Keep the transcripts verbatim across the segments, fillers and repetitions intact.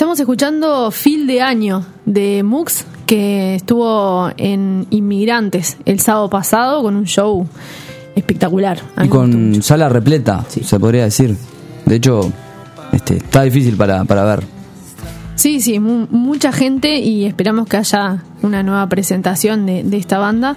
Estamos escuchando Fil de Año de Mux, que estuvo en Inmigrantes el sábado pasado con un show espectacular. Y con sala repleta, sí, se podría decir. De hecho, este, está difícil para, para ver. Sí, sí, mu- mucha gente, y esperamos que haya una nueva presentación de, de esta banda.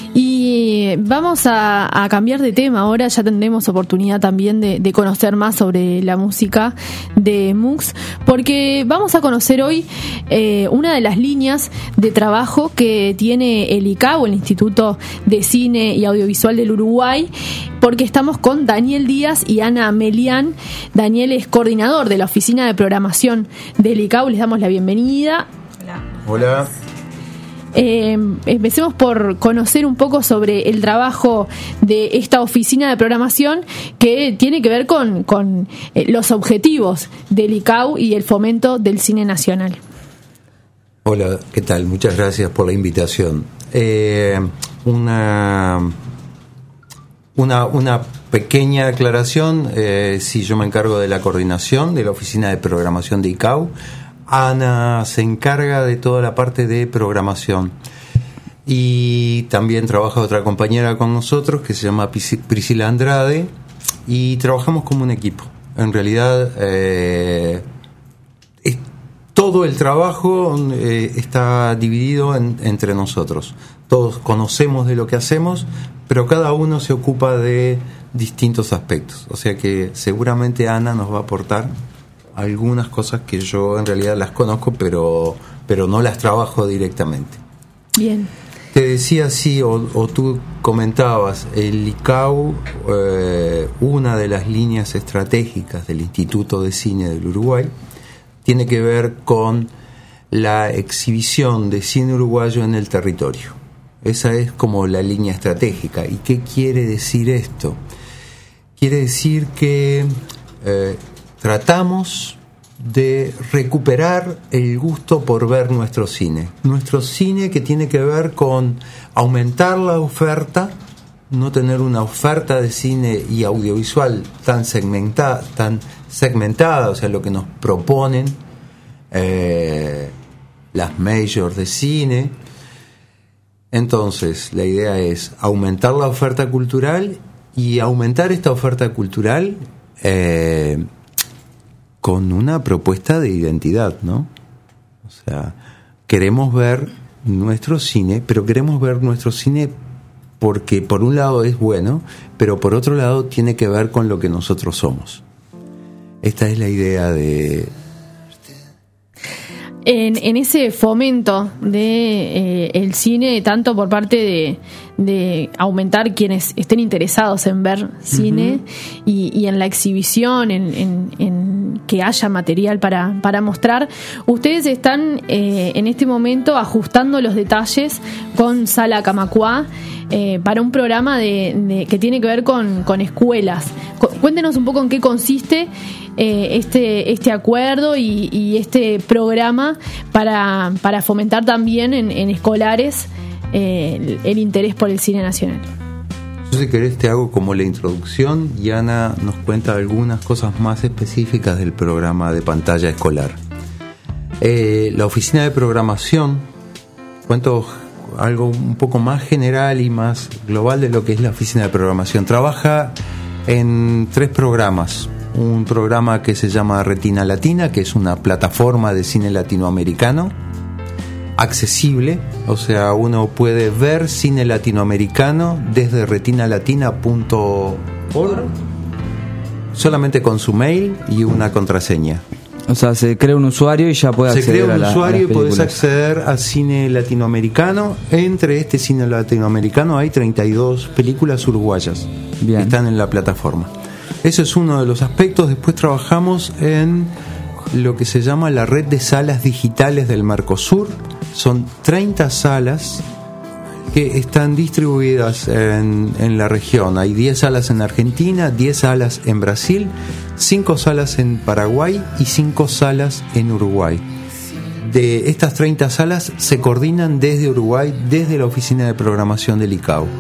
Y vamos a, a cambiar de tema ahora. Ya tendremos oportunidad también de, de conocer más sobre la música de Mux, porque vamos a conocer hoy eh, una de las líneas de trabajo que tiene el I C A U, el Instituto de Cine y Audiovisual del Uruguay, porque estamos con Daniel Díaz y Ana Melián. Daniel es coordinador de la Oficina de Programación del I C A U. Les damos la bienvenida. Hola. Hola. Eh, empecemos por conocer un poco sobre el trabajo de esta oficina de programación, que tiene que ver con, con eh, los objetivos del I C A U y el fomento del cine nacional. Hola, ¿qué tal? Muchas gracias por la invitación. Eh, una, una, una pequeña aclaración. Eh, sí, yo me encargo de la coordinación de la oficina de programación de I C A U. Ana se encarga de toda la parte de programación, y también trabaja otra compañera con nosotros que se llama Priscila Andrade, y trabajamos como un equipo. En realidad eh, es, todo el trabajo eh, está dividido en, entre nosotros. Todos conocemos de lo que hacemos, pero cada uno se ocupa de distintos aspectos. O sea que seguramente Ana nos va a aportar algunas cosas que yo en realidad las conozco, pero pero no las trabajo directamente. Bien. Te decía, sí, o, o tú comentabas, el I C A U, eh, una de las líneas estratégicas del Instituto de Cine del Uruguay, tiene que ver con la exhibición de cine uruguayo en el territorio. Esa es como la línea estratégica. ¿Y qué quiere decir esto? Quiere decir que eh, tratamos de recuperar el gusto por ver nuestro cine. Nuestro cine, que tiene que ver con aumentar la oferta, no tener una oferta de cine y audiovisual tan segmentada, tan segmentada, o sea, lo que nos proponen eh, las majors de cine. Entonces, la idea es aumentar la oferta cultural, y aumentar esta oferta cultural eh, con una propuesta de identidad, ¿no? O sea, queremos ver nuestro cine, pero queremos ver nuestro cine porque por un lado es bueno, pero por otro lado tiene que ver con lo que nosotros somos. Esta es la idea de... En, en ese fomento de eh, el cine, tanto por parte de, de aumentar quienes estén interesados en ver cine, uh-huh, y, y en la exhibición, en, en, en que haya material para, para mostrar, ustedes están eh, en este momento ajustando los detalles con Sala Camacuá eh, para un programa de, de, que tiene que ver con, con escuelas. Cuéntenos un poco en qué consiste eh, este este acuerdo y, y este programa para, para fomentar también en, en escolares eh, el, el interés por el cine nacional. Yo, si querés, te hago como la introducción y Ana nos cuenta algunas cosas más específicas del programa de pantalla escolar. Eh, la oficina de programación, cuento algo un poco más general y más global de lo que es la oficina de programación. Trabaja en tres programas. Un programa que se llama Retina Latina, que es una plataforma de cine latinoamericano accesible, o sea, uno puede ver cine latinoamericano desde retina latina punto org solamente con su mail y una contraseña. O sea, se crea un usuario y ya puede acceder a la, Se crea un usuario y podés acceder al cine latinoamericano. Entre este cine latinoamericano hay treinta y dos películas uruguayas. Bien. Que están en la plataforma. Eso es uno de los aspectos. Después trabajamos en lo que se llama la red de salas digitales del Mercosur. Son treinta salas que están distribuidas en, en la región. Hay diez salas en Argentina, diez salas en Brasil, cinco salas en Paraguay y cinco salas en Uruguay. De estas treinta salas se coordinan desde Uruguay, desde la oficina de programación del I C A U.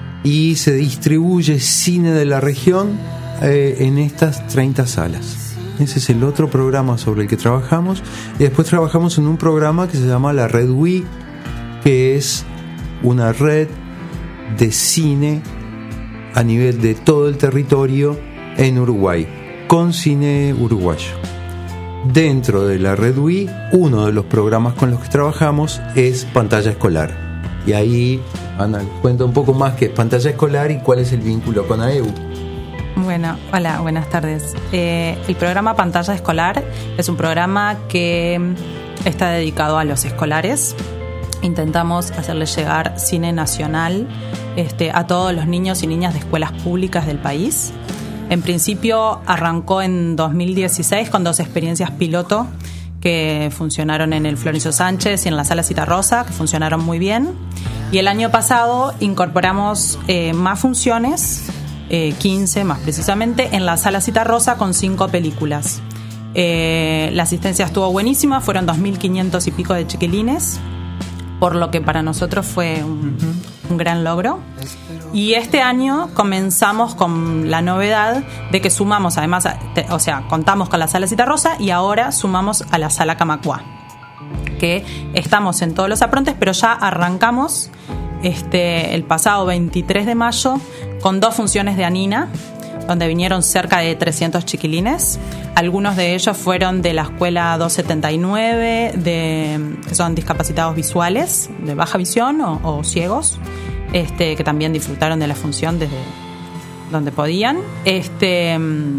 Y se distribuye cine de la región eh, en estas treinta salas. ese es el otro programa sobre el que trabajamos. Y después trabajamos en un programa que se llama la Red W I, que es una red de cine a nivel de todo el territorio en Uruguay, con cine uruguayo. Dentro de la Red W I, uno de los programas con los que trabajamos es Pantalla Escolar. Y ahí Ana cuenta un poco más qué es Pantalla Escolar y cuál es el vínculo con A E U. Bueno, hola, buenas tardes. Eh, el programa Pantalla Escolar es un programa que está dedicado a los escolares. Intentamos hacerles llegar cine nacional este, a todos los niños y niñas de escuelas públicas del país. En principio arrancó en dos mil dieciséis con dos experiencias piloto que funcionaron en el Florencio Sánchez y en la Sala Citarrosa, que funcionaron muy bien. Y el año pasado incorporamos eh, más funciones, eh, quince más precisamente, en la Sala Citarrosa con cinco películas. Eh, la asistencia estuvo buenísima, fueron dos mil quinientos y pico de chiquilines, por lo que para nosotros fue un, un gran logro. Y este año comenzamos con la novedad de que sumamos, además, te, o sea, contamos con la Sala Citarrosa y ahora sumamos a la Sala Camacuá, que estamos en todos los aprontes, pero ya arrancamos este, el pasado veintitrés de mayo con dos funciones de Anina, donde vinieron cerca de trescientos chiquilines. Algunos de ellos fueron de la escuela doscientos setenta y nueve, de, que son discapacitados visuales, de baja visión o, o ciegos, este, que también disfrutaron de la función desde donde podían. Este,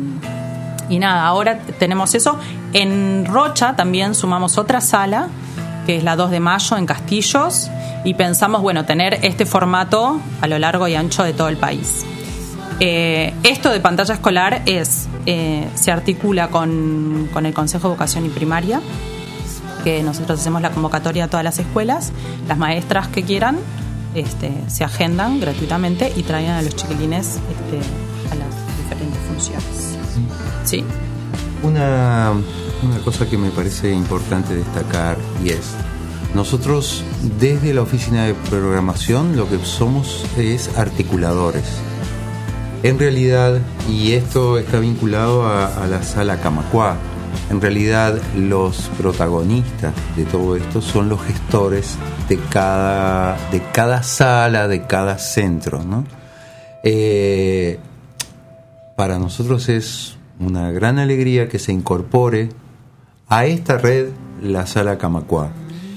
y nada, ahora tenemos eso. En Rocha también sumamos otra sala, que es la dos de mayo en Castillos, y pensamos, bueno, tener este formato a lo largo y ancho de todo el país. Eh, esto de Pantalla Escolar es eh, se articula con, con el Consejo de Vocación y Primaria, que nosotros hacemos la convocatoria a todas las escuelas. Las maestras que quieran este, se agendan gratuitamente y traen a los chiquilines este, a las diferentes funciones. ¿Sí? Una, una cosa que me parece importante destacar, y es, nosotros desde la oficina de programación lo que somos es articuladores. En realidad, y esto está vinculado a, a la Sala Camacuá, en realidad los protagonistas de todo esto son los gestores de cada, de cada sala, de cada centro, ¿no? Eh, para nosotros es una gran alegría que se incorpore a esta red la Sala Camacuá.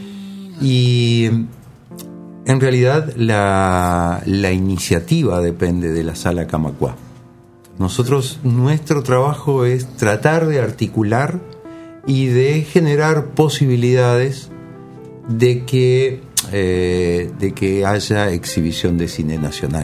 Y en realidad la, la iniciativa depende de la Sala Camacuá. Nosotros, nuestro trabajo es tratar de articular y de generar posibilidades de que, eh, de que haya exhibición de cine nacional.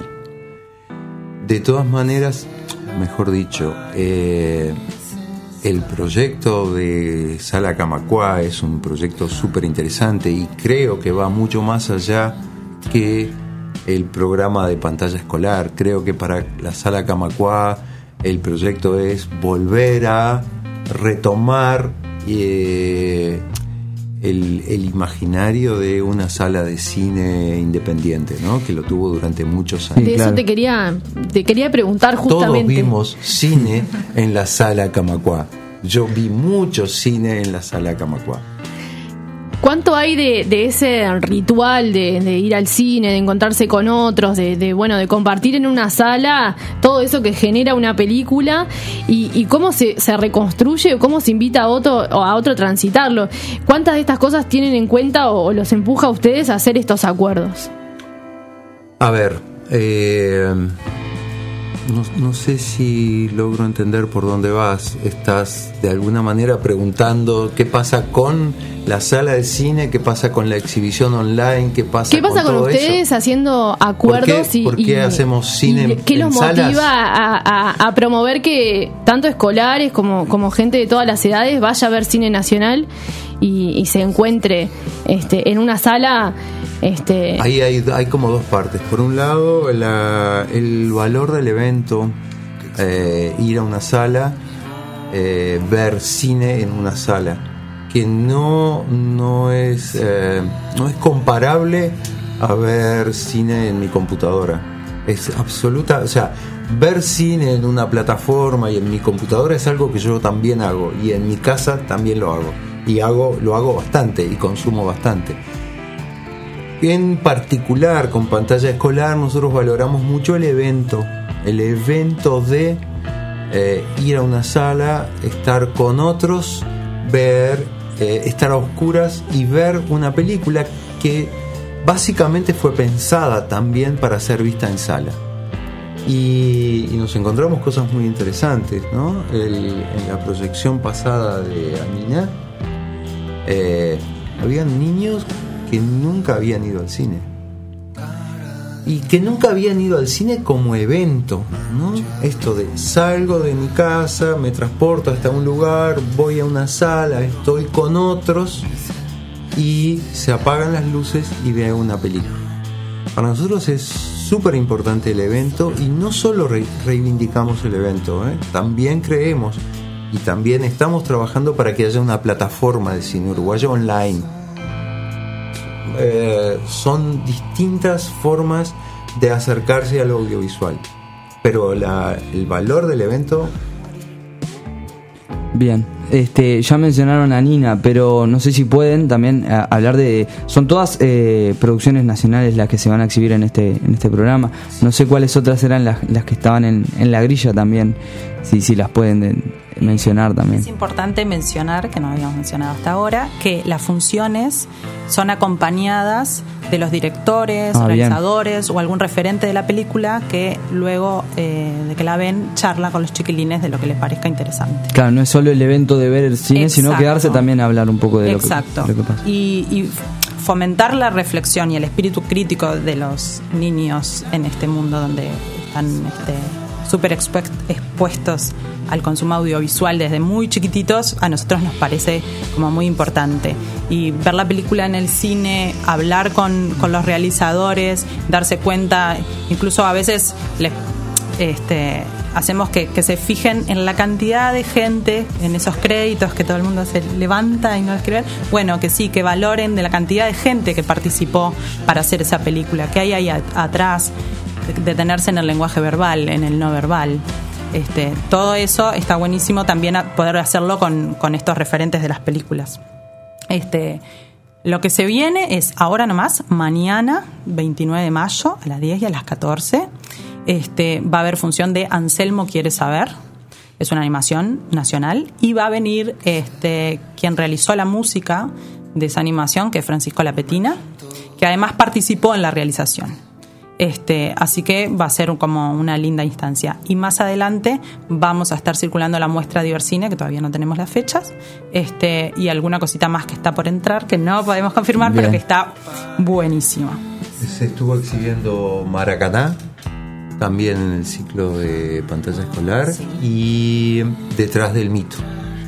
De todas maneras, mejor dicho, eh, el proyecto de Sala Camacuá es un proyecto súper interesante y creo que va mucho más allá que el programa de Pantalla Escolar. Creo que para la Sala Camacuá el proyecto es volver a retomar eh, el, el imaginario de una sala de cine independiente, ¿no? Que lo tuvo durante muchos años. De eso claro. te quería te quería preguntar justamente. Todos vimos cine en la Sala Camacuá. Yo vi mucho cine en la Sala Camacuá. ¿Cuánto hay de, de ese ritual de, de ir al cine, de encontrarse con otros, de, de bueno, de compartir en una sala todo eso que genera una película y, y cómo se, se reconstruye o cómo se invita a otro a otro a transitarlo? ¿Cuántas de estas cosas tienen en cuenta o, o los empuja a ustedes a hacer estos acuerdos? A ver, eh, no, no sé si logro entender por dónde vas. Estás de alguna manera preguntando qué pasa con la sala de cine, qué pasa con la exhibición online, qué pasa, ¿Qué pasa con, con todo ustedes eso? haciendo acuerdos? ¿Por qué, y, ¿por qué y, hacemos cine y en, ¿Qué los en motiva salas? A, a, a promover que tanto escolares como, como gente de todas las edades vaya a ver cine nacional y, y se encuentre este, en una sala? Este... Ahí hay, hay como dos partes. Por un lado, la, el valor del evento, eh, ir a una sala, eh, ver cine en una sala, que no, no, es, eh, no es comparable a ver cine en mi computadora. Es absoluta, o sea, ver cine en una plataforma y en mi computadora es algo que yo también hago, y en mi casa también lo hago, y hago lo hago bastante y consumo bastante. En particular con Pantalla Escolar nosotros valoramos mucho el evento, el evento de eh, ir a una sala, estar con otros, ver, eh, estar a oscuras y ver una película que básicamente fue pensada también para ser vista en sala. Y, y nos encontramos cosas muy interesantes, ¿no? El, en la proyección pasada de Anina, eh, habían niños que nunca habían ido al cine y que nunca habían ido al cine como evento, ¿no? Esto de salgo de mi casa, me transporto hasta un lugar, voy a una sala, estoy con otros y se apagan las luces y veo una película. Para nosotros es súper importante el evento, y no solo re- reivindicamos el evento, ¿eh? También creemos y también estamos trabajando para que haya una plataforma de cine uruguayo online. Eh, son distintas formas de acercarse al audiovisual, pero la, el valor del evento. Bien, este, ya mencionaron a Nina, pero no sé si pueden también a, hablar de... Son todas eh, producciones nacionales las que se van a exhibir en este en este programa. No sé cuáles otras eran las, las que estaban en, en la grilla también, si, si las pueden de, mencionar también. Es importante mencionar, que no habíamos mencionado hasta ahora, que las funciones son acompañadas de los directores, ah, realizadores bien. o algún referente de la película que luego eh, de que la ven charla con los chiquilines de lo que les parezca interesante. Claro, no es solo el evento de ver el cine, Exacto. sino quedarse también a hablar un poco de lo que, de lo que pasa. Y, y fomentar la reflexión y el espíritu crítico de los niños en este mundo donde están este, súper expuestos al consumo audiovisual desde muy chiquititos, a nosotros nos parece como muy importante. Y ver la película en el cine, hablar con, con los realizadores, darse cuenta, incluso a veces les, este, hacemos que, que se fijen en la cantidad de gente, en esos créditos que todo el mundo se levanta y no escribe. Bueno, que sí, que valoren de la cantidad de gente que participó para hacer esa película, que hay ahí a, atrás, detenerse en el lenguaje verbal, en el no verbal. Este, todo eso está buenísimo también a poder hacerlo con, con estos referentes de las películas. Este, lo que se viene es ahora nomás, mañana, veintinueve de mayo, a las diez y a las catorce, este, va a haber función de Anselmo quiere saber. Es una animación nacional y va a venir este, quien realizó la música de esa animación, que es Francisco Lapetina, que además participó en la realización. Este, así que va a ser como una linda instancia. Y más adelante vamos a estar circulando la muestra de Ibercine, que todavía no tenemos las fechas, este, y alguna cosita más que está por entrar, que no podemos confirmar, Bien. pero que está buenísima. Se estuvo exhibiendo Maracaná, también en el ciclo de Pantalla Escolar, sí. y Detrás del mito.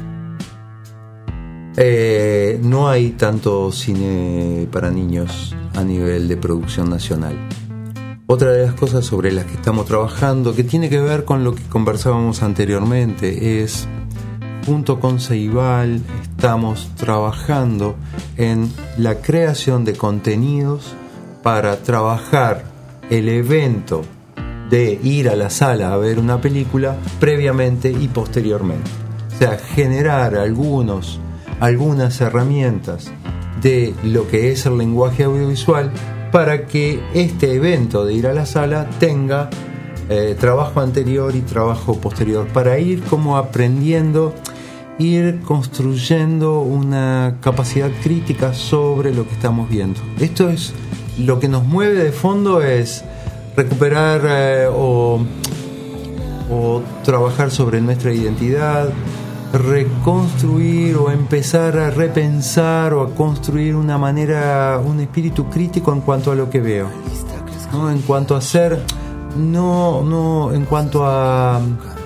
Eh, no hay tanto cine para niños a nivel de producción nacional. Otra de las cosas sobre las que estamos trabajando, que tiene que ver con lo que conversábamos anteriormente, es, junto con Ceibal, estamos trabajando en la creación de contenidos para trabajar el evento de ir a la sala a ver una película previamente y posteriormente. O sea, generar algunos, algunas herramientas de lo que es el lenguaje audiovisual para que este evento de ir a la sala tenga eh, trabajo anterior y trabajo posterior, para ir como aprendiendo, ir construyendo una capacidad crítica sobre lo que estamos viendo. Esto es lo que nos mueve de fondo, es recuperar eh, o, o trabajar sobre nuestra identidad, reconstruir o empezar a repensar o a construir una manera, un espíritu crítico en cuanto a lo que veo, ¿no? En cuanto a ser, no, no, en cuanto a,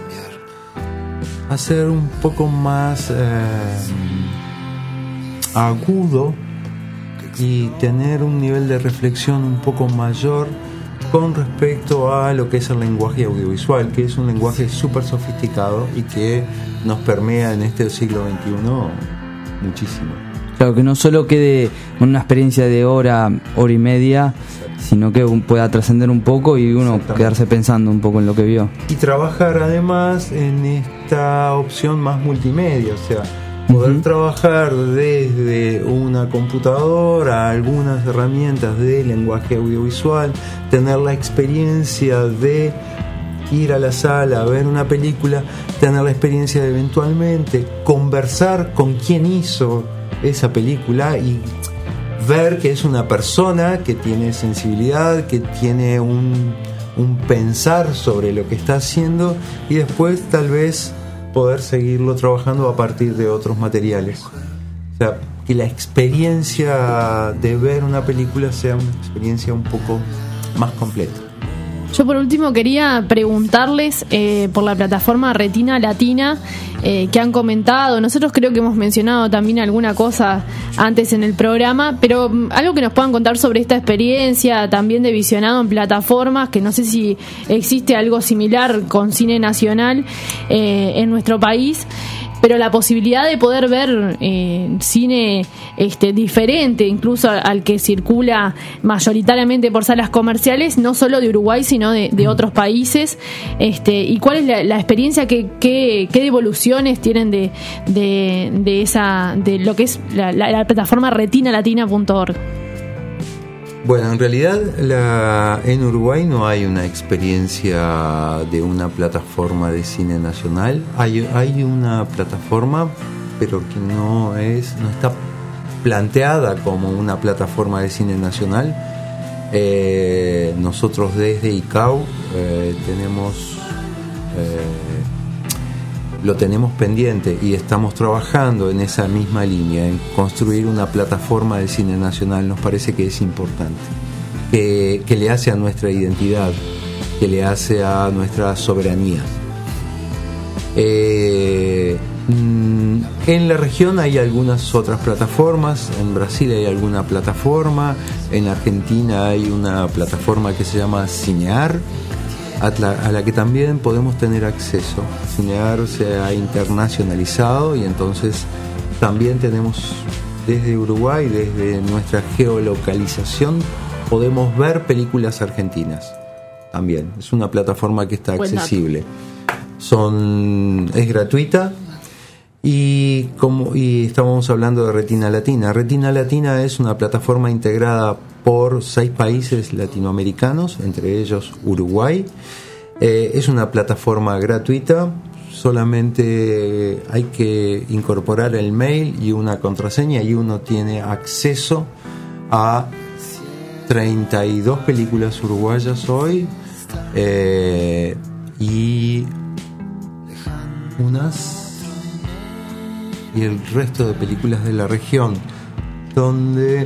a ser un poco más eh, agudo y tener un nivel de reflexión un poco mayor con respecto a lo que es el lenguaje audiovisual, que es un lenguaje súper sofisticado y que nos permea en este siglo veintiuno muchísimo. Claro, que no solo quede una experiencia de hora, hora y media, sino que pueda trascender un poco y uno quedarse pensando un poco en lo que vio. Y trabajar además en esta opción más multimedia, o sea, poder uh-huh. trabajar desde una computadora, algunas herramientas de lenguaje audiovisual, tener la experiencia de ir a la sala, ver una película, tener la experiencia de eventualmente conversar con quien hizo esa película y ver que es una persona que tiene sensibilidad, que tiene un, un pensar sobre lo que está haciendo y después tal vez poder seguirlo trabajando a partir de otros materiales. O sea, que la experiencia de ver una película sea una experiencia un poco más completa. Yo por último quería preguntarles eh, por la plataforma Retina Latina eh, que han comentado. Nosotros creo que hemos mencionado también alguna cosa antes en el programa, pero um, algo que nos puedan contar sobre esta experiencia también de visionado en plataformas, que no sé si existe algo similar con cine nacional eh, en nuestro país. Pero la posibilidad de poder ver eh, cine este, diferente, incluso al, al que circula mayoritariamente por salas comerciales, no solo de Uruguay, sino de, de otros países. Este, ¿y cuál es la, la experiencia? ¿Qué, qué, qué devoluciones tienen de, de, de, esa, de lo que es la, la, la plataforma retina latina punto org? Bueno, en realidad la, en Uruguay no hay una experiencia de una plataforma de cine nacional. Hay, hay una plataforma, pero que no es, no está planteada como una plataforma de cine nacional. Eh, nosotros desde I C A U eh, tenemos eh, lo tenemos pendiente y estamos trabajando en esa misma línea, en construir una plataforma de cine nacional. Nos parece que es importante, que, que le hace a nuestra identidad, que le hace a nuestra soberanía. Eh, en la región hay algunas otras plataformas, en Brasil hay alguna plataforma, en Argentina hay una plataforma que se llama Cinear, a la, a la que también podemos tener acceso. Cinear se ha internacionalizado y entonces también tenemos desde Uruguay, desde nuestra geolocalización, podemos ver películas argentinas. También es una plataforma que está accesible. Son, es gratuita y como y estábamos hablando de Retina Latina. Retina Latina es una plataforma integrada por seis países latinoamericanos, entre ellos Uruguay. Eh, es una plataforma gratuita, solamente hay que incorporar el mail y una contraseña y uno tiene acceso a treinta y dos películas uruguayas hoy eh, y unas y el resto de películas de la región, donde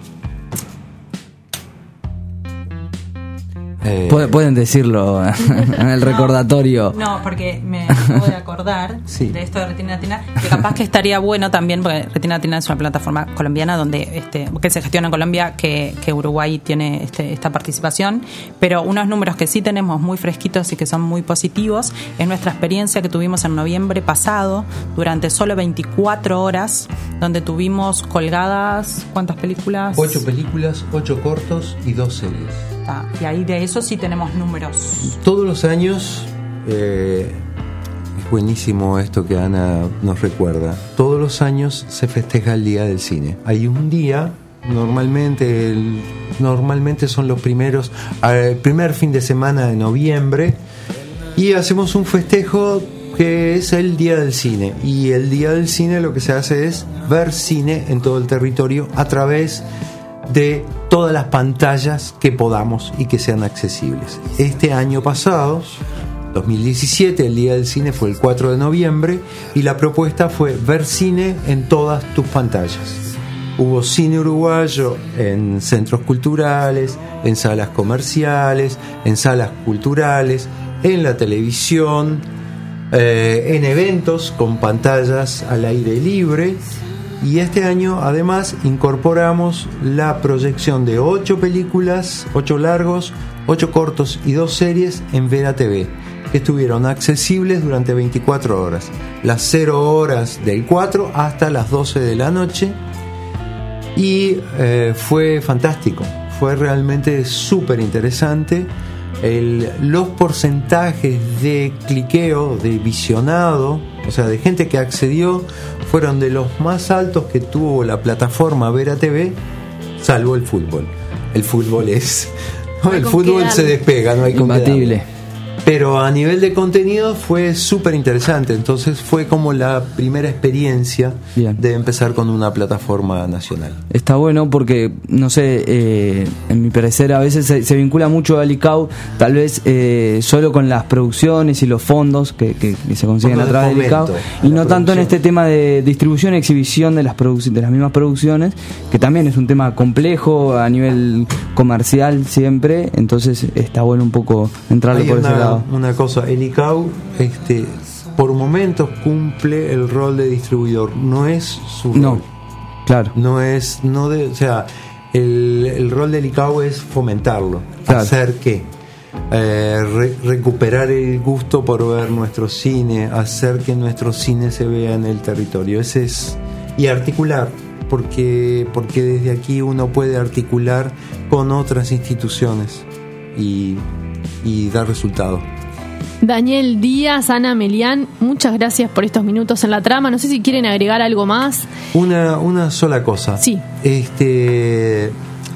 Eh, Pueden decirlo en el recordatorio. No, no, porque me acabo de acordar sí. de esto de Retina Latina, que capaz que estaría bueno también, porque Retina Latina es una plataforma colombiana donde este, que se gestiona en Colombia, que, que Uruguay tiene este, esta participación, pero unos números que sí tenemos muy fresquitos y que son muy positivos es nuestra experiencia que tuvimos en noviembre pasado, durante solo veinticuatro horas, donde tuvimos colgadas, ¿cuántas películas? Ocho películas, ocho cortos y dos series. Ah, y ahí de eso sí tenemos números. Todos los años, eh, es buenísimo esto que Ana nos recuerda, todos los años se festeja el Día del Cine. Hay un día, normalmente el, normalmente son los primeros, el primer fin de semana de noviembre, y hacemos un festejo que es el Día del Cine. Y el Día del Cine lo que se hace es ver cine en todo el territorio a través de todas las pantallas que podamos y que sean accesibles. Este año pasado, dos mil diecisiete, el Día del Cine fue el cuatro de noviembre y la propuesta fue ver cine en todas tus pantallas. Hubo cine uruguayo en centros culturales, en salas comerciales, en salas culturales, en la televisión, eh, en eventos con pantallas al aire libre. Y este año además incorporamos la proyección de ocho películas, ocho largos, ocho cortos y dos series en Vera T V, que estuvieron accesibles durante veinticuatro horas, las cero horas del cuatro hasta las doce de la noche, Y eh, fue fantástico, fue realmente súper interesante. El, los porcentajes de cliqueo, de visionado, o sea, de gente que accedió, fueron de los más altos que tuvo la plataforma Vera T V, salvo el fútbol. El fútbol es... No, el fútbol se despega, no hay Imbatible. Pero a nivel de contenido fue súper interesante. Entonces fue como la primera experiencia Bien. de empezar con una plataforma nacional. Está bueno porque, no sé, eh, en mi parecer a veces se, se vincula mucho al I C A U, tal vez eh, solo con las producciones y los fondos que, que, que se consiguen a través del I C A U, y no tanto en este tema de distribución y exhibición de las, produc- de las mismas producciones, que también es un tema complejo a nivel comercial siempre. Entonces está bueno un poco entrarle por ese lado. Una cosa, el I C A U este, por momentos cumple el rol de distribuidor, no es su rol. No, claro. No es, no de, o sea, el, el rol del I C A U es fomentarlo, claro. hacer que eh, re, recuperar el gusto por ver nuestro cine, hacer que nuestro cine se vea en el territorio, ese es, y articular, porque porque desde aquí uno puede articular con otras instituciones y y dar resultados. Daniel Díaz, Ana Melián, muchas gracias por estos minutos en la trama. No sé si quieren agregar algo más. Una, una sola cosa. Sí. Este,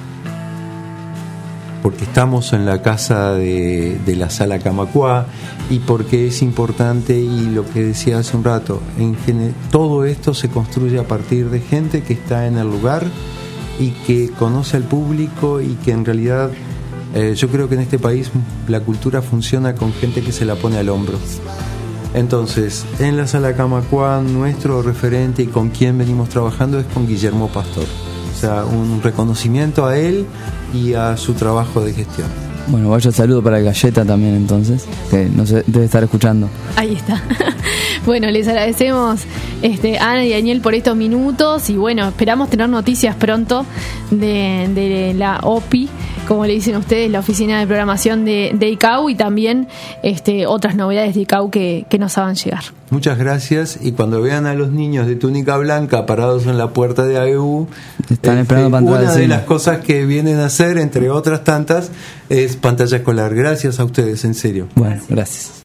porque estamos en la casa de, de la Sala Camacuá y porque es importante, y lo que decía hace un rato, en general, todo esto se construye a partir de gente que está en el lugar y que conoce al público y que en realidad... Eh, yo creo que en este país la cultura funciona con gente que se la pone al hombro. Entonces, en la Sala Camacuá, nuestro referente y con quien venimos trabajando es con Guillermo Pastor. O sea, un reconocimiento a él y a su trabajo de gestión. Bueno, vaya saludo para el Galleta también, entonces, que no se debe estar escuchando. Ahí está. Bueno, les agradecemos este, Ana y Daniel por estos minutos y bueno, esperamos tener noticias pronto de, de la O P I, como le dicen ustedes, la Oficina de Programación de, de I C A U, y también este, otras novedades de I C A U que, que nos hagan llegar. Muchas gracias, y cuando vean a los niños de túnica blanca parados en la puerta de A E U, están este, esperando pantalla una de de cine. las cosas que vienen a hacer, entre otras tantas, es pantalla escolar. Gracias a ustedes, en serio. Bueno, gracias.